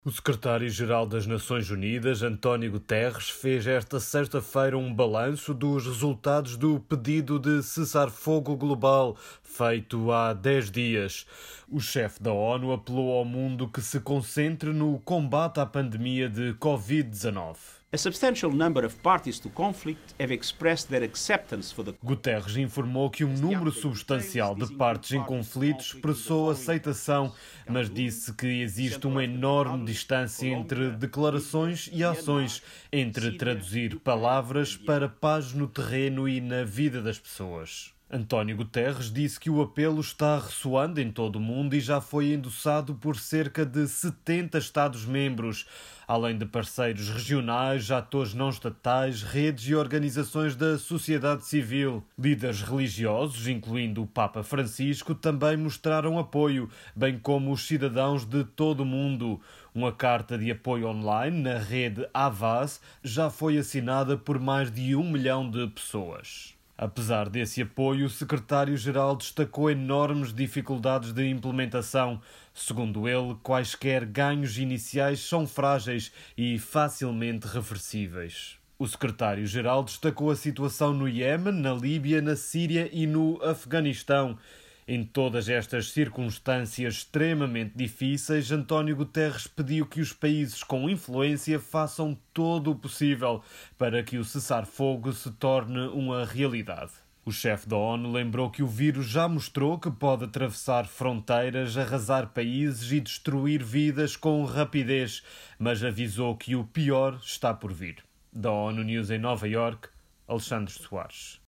O secretário-geral das Nações Unidas, António Guterres, fez esta sexta-feira um balanço dos resultados do pedido de cessar-fogo global feito há 10 dias. O chefe da ONU apelou ao mundo que se concentre no combate à pandemia de Covid-19. A substantial number of parties to conflict have expressed their acceptance for the... Guterres informou que um número substancial de partes em conflito expressou aceitação, mas disse que existe uma enorme distância entre declarações e ações, entre traduzir palavras para paz no terreno e na vida das pessoas. António Guterres disse que o apelo está ressoando em todo o mundo e já foi endossado por cerca de 70 Estados-membros, além de parceiros regionais, atores não-estatais, redes e organizações da sociedade civil. Líderes religiosos, incluindo o Papa Francisco, também mostraram apoio, bem como os cidadãos de todo o mundo. Uma carta de apoio online na rede Avaaz já foi assinada por mais de 1 milhão de pessoas. Apesar desse apoio, o secretário-geral destacou enormes dificuldades de implementação. Segundo ele, quaisquer ganhos iniciais são frágeis e facilmente reversíveis. O secretário-geral destacou a situação no Iêmen, na Líbia, na Síria e no Afeganistão. Em todas estas circunstâncias extremamente difíceis, António Guterres pediu que os países com influência façam todo o possível para que o cessar-fogo se torne uma realidade. O chefe da ONU lembrou que o vírus já mostrou que pode atravessar fronteiras, arrasar países e destruir vidas com rapidez, mas avisou que o pior está por vir. Da ONU News em Nova Iorque, Alexandre Soares.